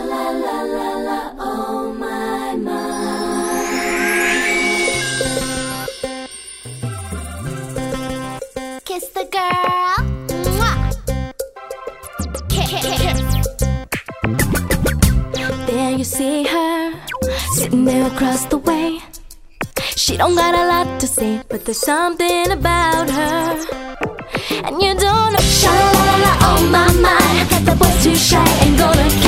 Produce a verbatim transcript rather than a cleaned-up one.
la la la la, oh my my. Kiss the girl. Mwah. Kiss, kiss. There you see her, sitting there across the way. She don't got a lot to say, but there's something about her, and you don't know. Sha la la la, oh my my, got the boys too shy, ain't gonna